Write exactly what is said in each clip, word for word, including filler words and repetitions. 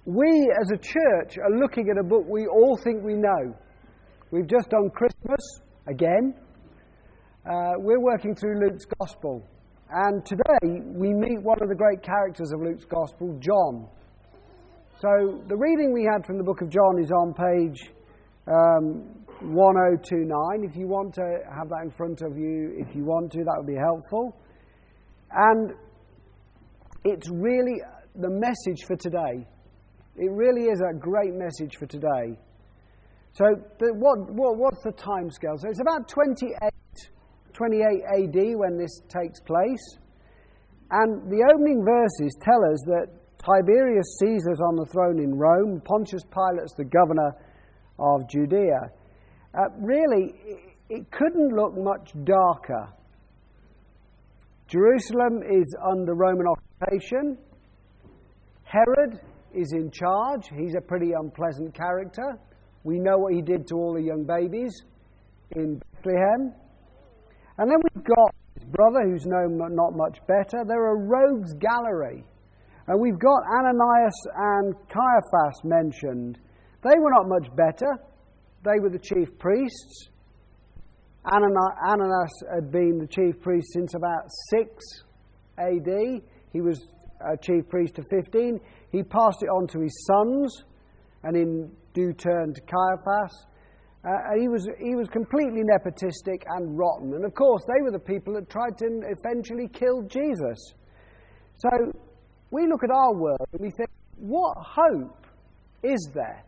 we as a church are looking at a book we all think we know. We've just done Christmas again. Uh, we're working through Luke's Gospel. And today we meet one of the great characters of Luke's Gospel, John. So the reading we had from the book of John is on page um, one oh two nine. If you want to have that in front of you, if you want to, that would be helpful. And it's really the message for today. It really is a great message for today. So the, what, what what's the time scale? So it's about twenty-eight, twenty-eight A D when this takes place. And the opening verses tell us that Tiberius Caesar's on the throne in Rome, Pontius Pilate's the governor of Judea. Uh, really, it, it couldn't look much darker. Jerusalem is under Roman occupation. Herod is in charge. He's a pretty unpleasant character. We know what he did to all the young babies in Bethlehem. And then we've got his brother, who's known not much better. They're a rogues gallery. And we've got Ananias and Caiaphas mentioned. They were not much better. They were the chief priests. Ananias had been the chief priest since about six A D. He was a chief priest to fifteen. He passed it on to his sons, and in due turn to Caiaphas. Uh, he was he was completely nepotistic and rotten. And of course, they were the people that tried to eventually kill Jesus. So we look at our world and we think, what hope is there?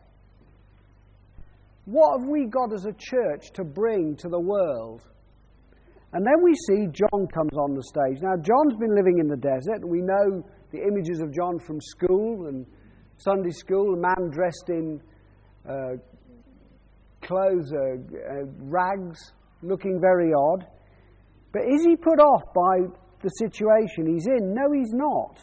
What have we got as a church to bring to the world? And then we see John comes on the stage. Now, John's been living in the desert. We know the images of John from school and Sunday school, a man dressed in uh, clothes, uh, uh, rags, looking very odd. But is he put off by the situation he's in? No, he's not.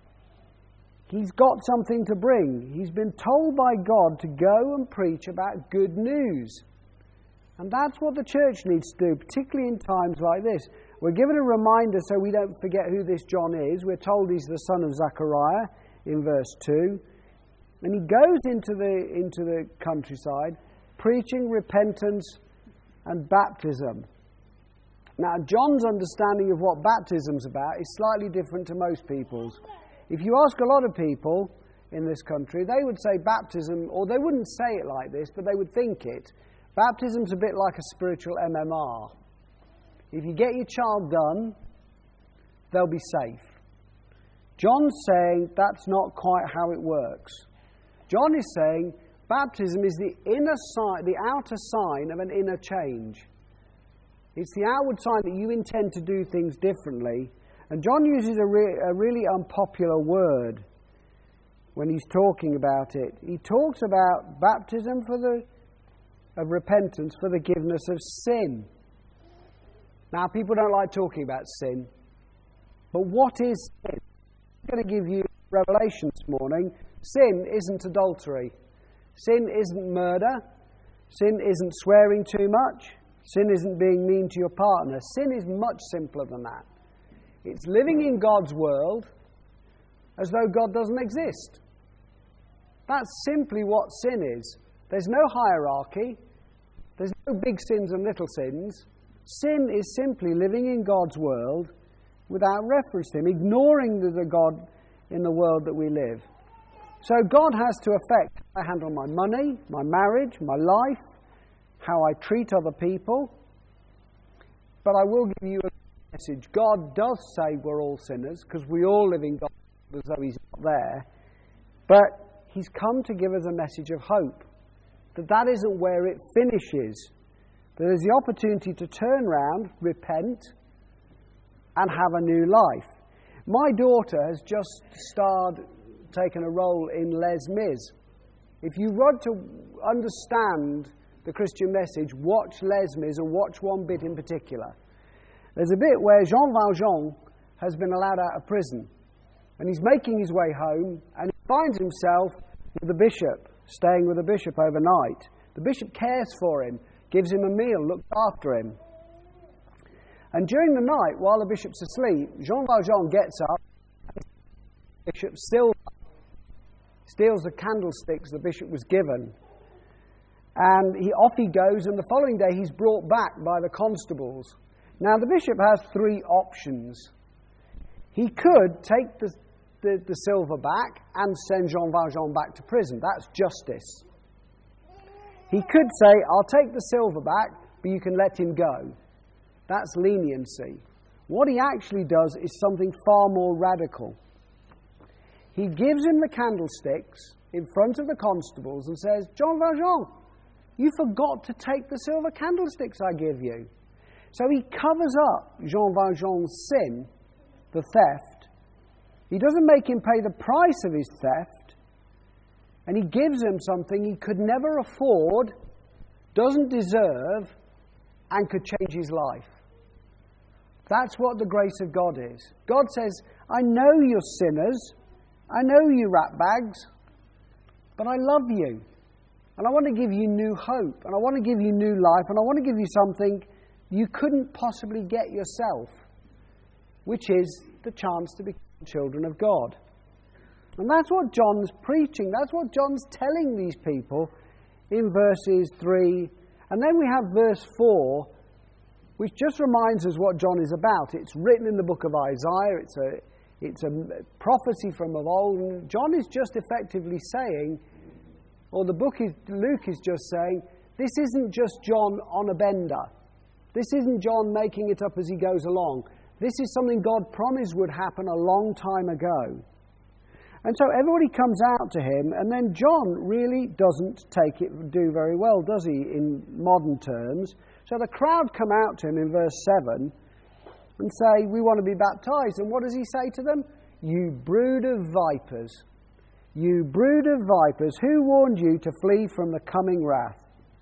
He's got something to bring. He's been told by God to go and preach about good news. And that's what the church needs to do, particularly in times like this. We're given a reminder so we don't forget who this John is. We're told he's the son of Zechariah in verse two. And he goes into the, into the countryside preaching repentance and baptism. Now, John's understanding of what baptism's about is slightly different to most people's. If you ask a lot of people in this country, they would say baptism, or they wouldn't say it like this, but they would think it. Baptism's a bit like a spiritual M M R. If you get your child done, they'll be safe. John's saying that's not quite how it works. John is saying baptism is the inner sign, the outer sign of an inner change. It's the outward sign that you intend to do things differently. And John uses a, re- a really unpopular word when he's talking about it. He talks about baptism for the of repentance for the forgiveness of sin. Now, people don't like talking about sin, but what is sin? I'm going to give you revelation this morning. Sin isn't adultery. Sin isn't murder. Sin isn't swearing too much. Sin isn't being mean to your partner. Sin is much simpler than that. It's living in God's world as though God doesn't exist. That's simply what sin is. There's no hierarchy. There's no big sins and little sins. Sin is simply living in God's world without reference to Him, ignoring the God in the world that we live. So God has to affect how I handle my money, my marriage, my life, how I treat other people. But I will give you a message. God does say we're all sinners, because we all live in God as though He's not there. But He's come to give us a message of hope. That that isn't where it finishes. There is the opportunity to turn round, repent, and have a new life. My daughter has just starred, taken a role in Les Mis. If you want to understand the Christian message, watch Les Mis, or watch one bit in particular. There's a bit where Jean Valjean has been allowed out of prison, and he's making his way home, and he finds himself with the bishop, staying with the bishop overnight. The bishop cares for him, gives him a meal, looks after him. And during the night, while the bishop's asleep, Jean Valjean gets up, and the bishop's still. steals the candlesticks the bishop was given. And he off he goes, and the following day he's brought back by the constables. Now the bishop has three options. He could take the, the, the silver back and send Jean Valjean back to prison. That's justice. He could say, I'll take the silver back, but you can let him go. That's leniency. What he actually does is something far more radical. He gives him the candlesticks in front of the constables and says, Jean Valjean, you forgot to take the silver candlesticks I give you. So he covers up Jean Valjean's sin, the theft. He doesn't make him pay the price of his theft, and he gives him something he could never afford, doesn't deserve, and could change his life. That's what the grace of God is. God says, I know you're sinners, I know you ratbags, but I love you. And I want to give you new hope, and I want to give you new life, and I want to give you something you couldn't possibly get yourself, which is the chance to become children of God. And that's what John's preaching. That's what John's telling these people in verses three. And then we have verse four, which just reminds us what John is about. It's written in the book of Isaiah. It's a, it's a prophecy from of old. And John is just effectively saying, or the book is, Luke is just saying, this isn't just John on a bender. This isn't John making it up as he goes along. This is something God promised would happen a long time ago. And so everybody comes out to him, and then John really doesn't take it, do very well, does he, in modern terms? So the crowd come out to him in verse seven and say, we want to be baptized. And what does he say to them? You brood of vipers. You brood of vipers, who warned you to flee from the coming wrath?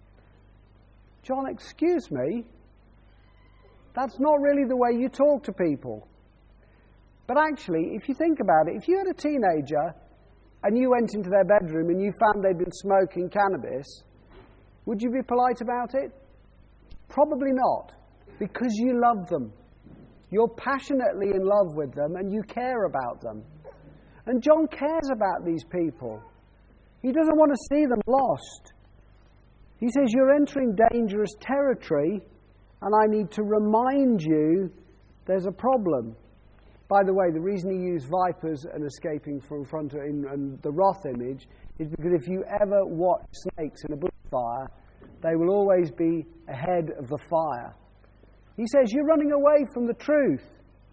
John, excuse me, that's not really the way you talk to people. But actually, if you think about it, if you had a teenager and you went into their bedroom and you found they'd been smoking cannabis, would you be polite about it? Probably not, because you love them. You're passionately in love with them and you care about them. And John cares about these people. He doesn't want to see them lost. He says, you're entering dangerous territory, and I need to remind you there's a problem. By the way, the reason he used vipers and escaping from front of him and the wrath image is because if you ever watch snakes in a bushfire, they will always be ahead of the fire. He says, you're running away from the truth.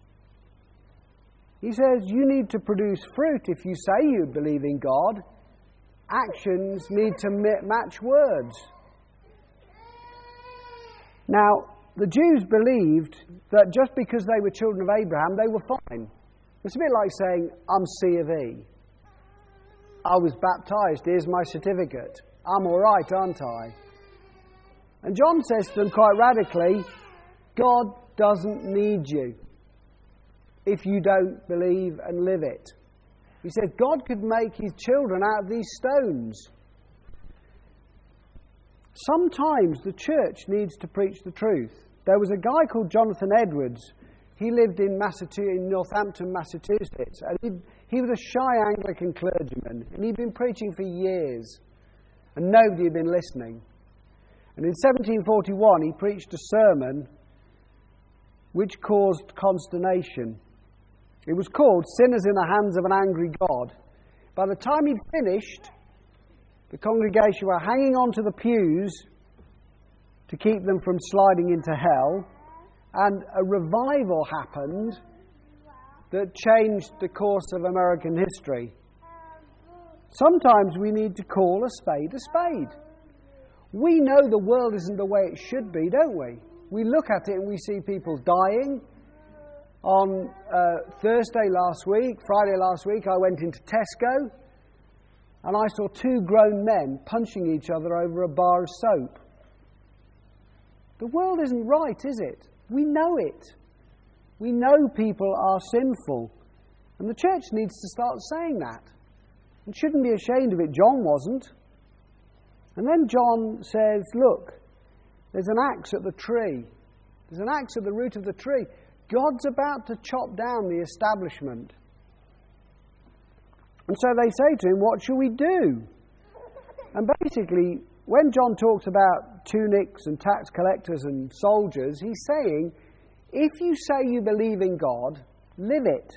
He says, you need to produce fruit if you say you believe in God. Actions need to match words. Now, the Jews believed that just because they were children of Abraham, they were fine. It's a bit like saying, I'm C of E. I was baptized, here's my certificate. I'm all right, aren't I? And John says to them quite radically, God doesn't need you if you don't believe and live it. He said God could make his children out of these stones. Sometimes the church needs to preach the truth. There was a guy called Jonathan Edwards. He lived in, Massachusetts, in Northampton, Massachusetts. And he, he was a shy Anglican clergyman. And he'd been preaching for years. And nobody had been listening. And in seventeen forty-one, he preached a sermon which caused consternation. It was called Sinners in the Hands of an Angry God. By the time he'd finished, the congregation were hanging on to the pews to keep them from sliding into hell, and a revival happened that changed the course of American history. Sometimes we need to call a spade a spade. We know the world isn't the way it should be, don't we? We look at it and we see people dying. On uh, Thursday last week, Friday last week, I went into Tesco and I saw two grown men punching each other over a bar of soap. The world isn't right, is it? We know it. We know people are sinful. And the church needs to start saying that. And shouldn't be ashamed of it. John wasn't. And then John says, look, there's an axe at the tree. There's an axe at the root of the tree. God's about to chop down the establishment. And so they say to him, what shall we do? And basically, when John talks about tunics and tax collectors and soldiers, he's saying, if you say you believe in God, live it.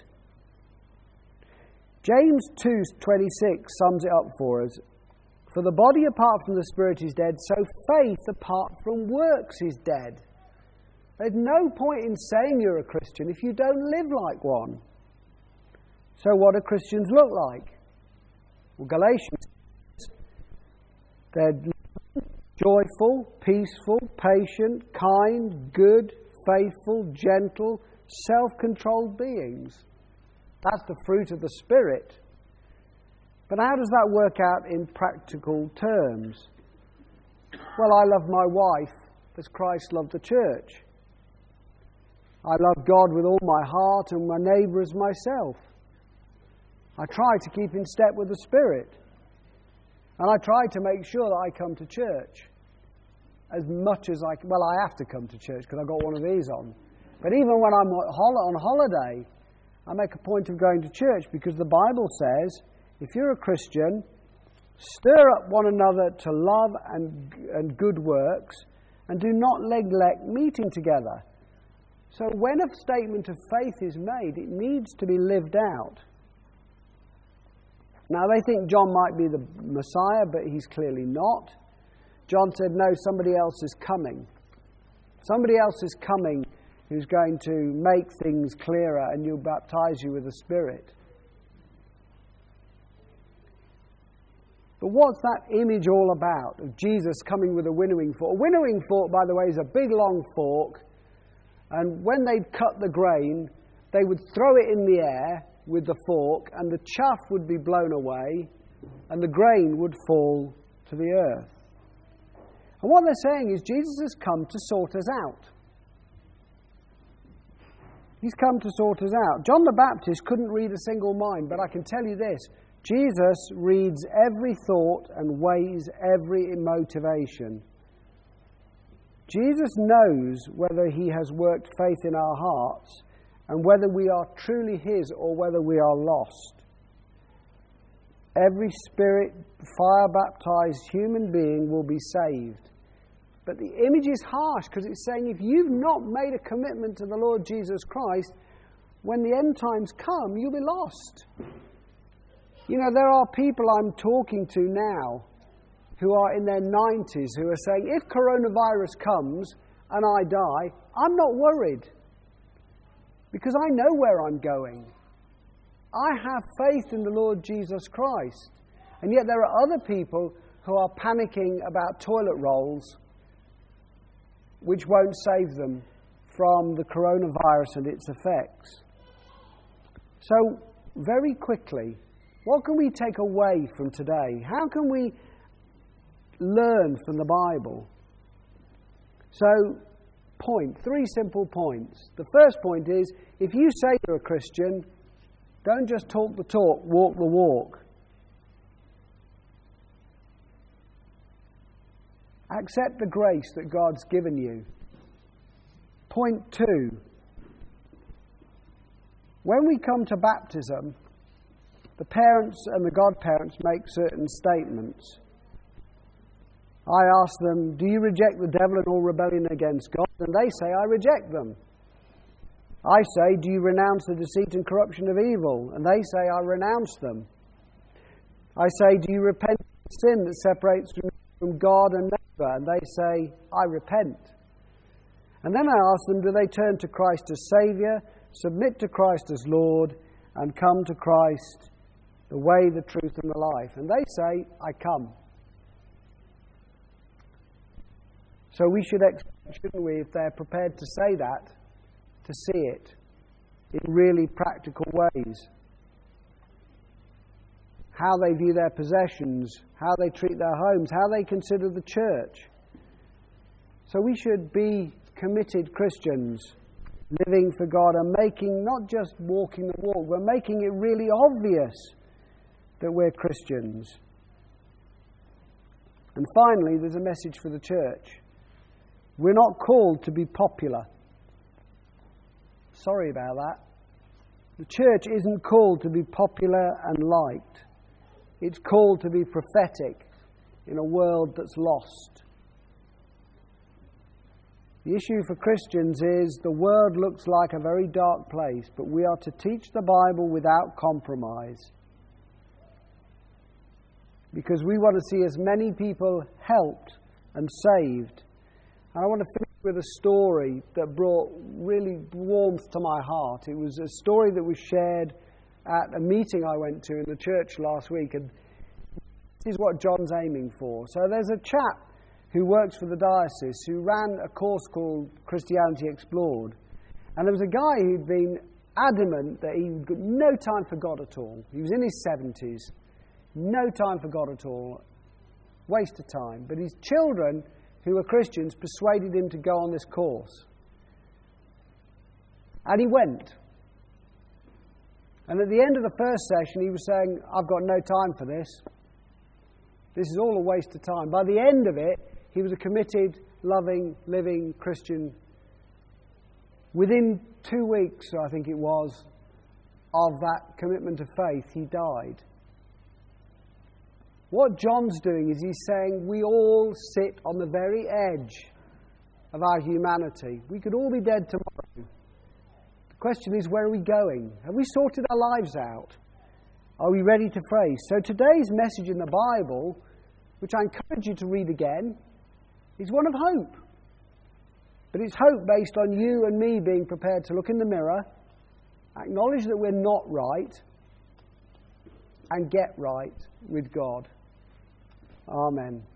James two twenty-six sums it up for us. For the body apart from the spirit is dead, so faith apart from works is dead. There's no point in saying you're a Christian if you don't live like one. So what do Christians look like? Well, Galatians, they're joyful, peaceful, patient, kind, good, faithful, gentle, self-controlled beings. That's the fruit of the Spirit. But how does that work out in practical terms? Well, I love my wife as Christ loved the church. I love God with all my heart and my neighbour as myself. I try to keep in step with the Spirit. And I try to make sure that I come to church as much as I can. Well, I have to come to church because I've got one of these on. But even when I'm on holiday, I make a point of going to church because the Bible says, if you're a Christian, stir up one another to love and, and good works, and do not neglect meeting together. So when a statement of faith is made, it needs to be lived out. Now, they think John might be the Messiah, but he's clearly not. John said, no, somebody else is coming. Somebody else is coming who's going to make things clearer, and you'll baptize you with the Spirit. But what's that image all about of Jesus coming with a winnowing fork? A winnowing fork, by the way, is a big long fork, and when they'd cut the grain, they would throw it in the air with the fork, and the chaff would be blown away, and the grain would fall to the earth. And what they're saying is Jesus has come to sort us out. He's come to sort us out. John the Baptist couldn't read a single mind, but I can tell you this, Jesus reads every thought and weighs every motivation. Jesus knows whether he has worked faith in our hearts and whether we are truly his or whether we are lost. Every spirit, fire-baptized human being will be saved. But the image is harsh because it's saying if you've not made a commitment to the Lord Jesus Christ, when the end times come, you'll be lost. You know, there are people I'm talking to now who are in their nineties who are saying, if coronavirus comes and I die, I'm not worried because I know where I'm going. I have faith in the Lord Jesus Christ. And yet there are other people who are panicking about toilet rolls which won't save them from the coronavirus and its effects. So, very quickly, what can we take away from today? How can we learn from the Bible? So, point, three simple points. The first point is, if you say you're a Christian, don't just talk the talk, walk the walk. Accept the grace that God's given you. Point two. When we come to baptism, the parents and the godparents make certain statements. I ask them, do you reject the devil and all rebellion against God? And they say, I reject them. I say, do you renounce the deceit and corruption of evil? And they say, I renounce them. I say, do you repent of sin that separates from God and neighbour? And they say, I repent. And then I ask them, do they turn to Christ as Saviour, submit to Christ as Lord, and come to Christ, the way, the truth, and the life? And they say, I come. So we should expect, shouldn't we, if they're prepared to say that, to see it in really practical ways. How they view their possessions, how they treat their homes, how they consider the church. So we should be committed Christians, living for God and making, not just walking the walk, we're making it really obvious that we're Christians. And finally, there's a message for the church. We're not called to be popular. Sorry about that. The church isn't called to be popular and liked. It's called to be prophetic in a world that's lost. The issue for Christians is the world looks like a very dark place, but we are to teach the Bible without compromise. Because we want to see as many people helped and saved. And I want to finish with a story that brought really warmth to my heart. It was a story that was shared at a meeting I went to in the church last week. And this is what John's aiming for. So there's a chap who works for the diocese, who ran a course called Christianity Explored. And there was a guy who'd been adamant that he'd got no time for God at all. He was in his seventies, no time for God at all, waste of time. But his children, who were Christians, persuaded him to go on this course. And he went. And at the end of the first session, he was saying, I've got no time for this. This is all a waste of time. By the end of it, he was a committed, loving, living Christian. Within two weeks, I think it was, of that commitment of faith, he died. What John's doing is he's saying we all sit on the very edge of our humanity. We could all be dead tomorrow. The question is, where are we going? Have we sorted our lives out? Are we ready to face? So today's message in the Bible, which I encourage you to read again, is one of hope. But it's hope based on you and me being prepared to look in the mirror, acknowledge that we're not right, and get right with God. Amen.